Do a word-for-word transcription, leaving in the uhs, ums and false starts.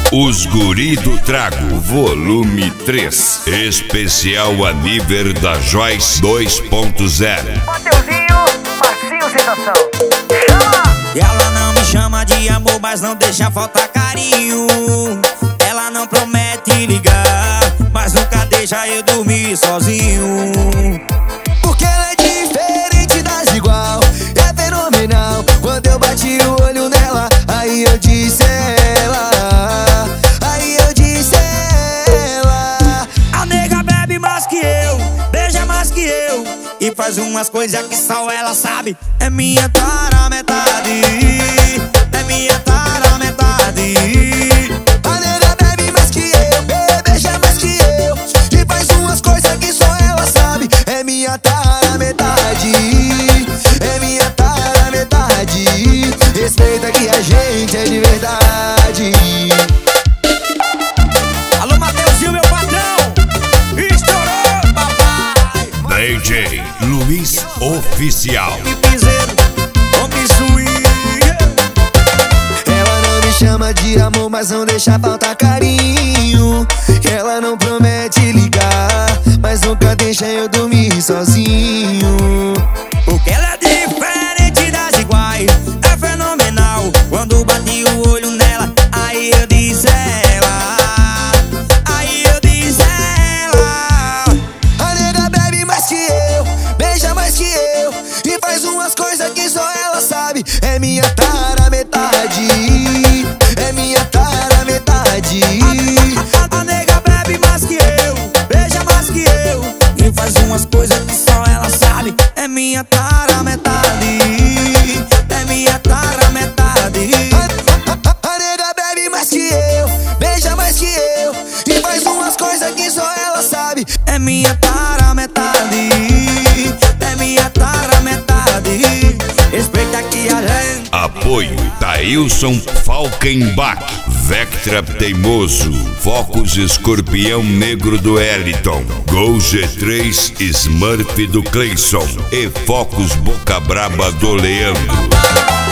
Os Guri do Trago, volume três. Especial a nível da Joyce dois ponto zero. Mateuzinho, Marcinho Sensação. Chama! Ela não me chama de amor, mas não deixa faltar carinho. Ela não promete ligar, mas nunca deixa eu dormir sozinho. Porque ela é diferente das igual, é fenomenal. Quando eu bati o olho nela, aí eu disse ela, aí eu disse ela. A nega bebe mais que eu, beija mais que eu, e faz umas coisas que só ela sabe. É minha tara metade, é minha tara metade. A nega bebe mais que eu, beija mais que eu, e faz umas coisas que só ela sabe. É minha tara metade, é minha tara metade. Respeita que a gente é de verdade. Alô, Mateuzinho, meu patrão, estourou, papai. D J Luiz Oficial. E piseiro, homem swing. Ela não me chama de amor, mas não deixa faltar carinho. Ela não promete ligar, mas nunca deixa eu dormir sozinho. Porque ela é diferente das iguais, é fenomenal. Quando bati o olho nela, aí eu disse ela, aí eu disse ela. A nega bebe mais que eu, beija mais que eu, e faz umas coisas que só ela sabe. É minha tara metade, é minha tara metade. A, a, a nega bebe mais que eu, beija mais que eu, e faz umas coisas que só ela sabe. É minha tara metade, é minha tara metade. A, a, a nega bebe mais que eu, beija mais que eu, e faz umas coisas que só ela sabe. É minha tara metade, é minha tara metade. Respeita que a gente. Apoio Tailson Falkenbach, Vectra Teimoso, Focus Escorpião Negro do Eliton, Gol G três Smurf do Cleison e Focus Boca Braba do Leandro.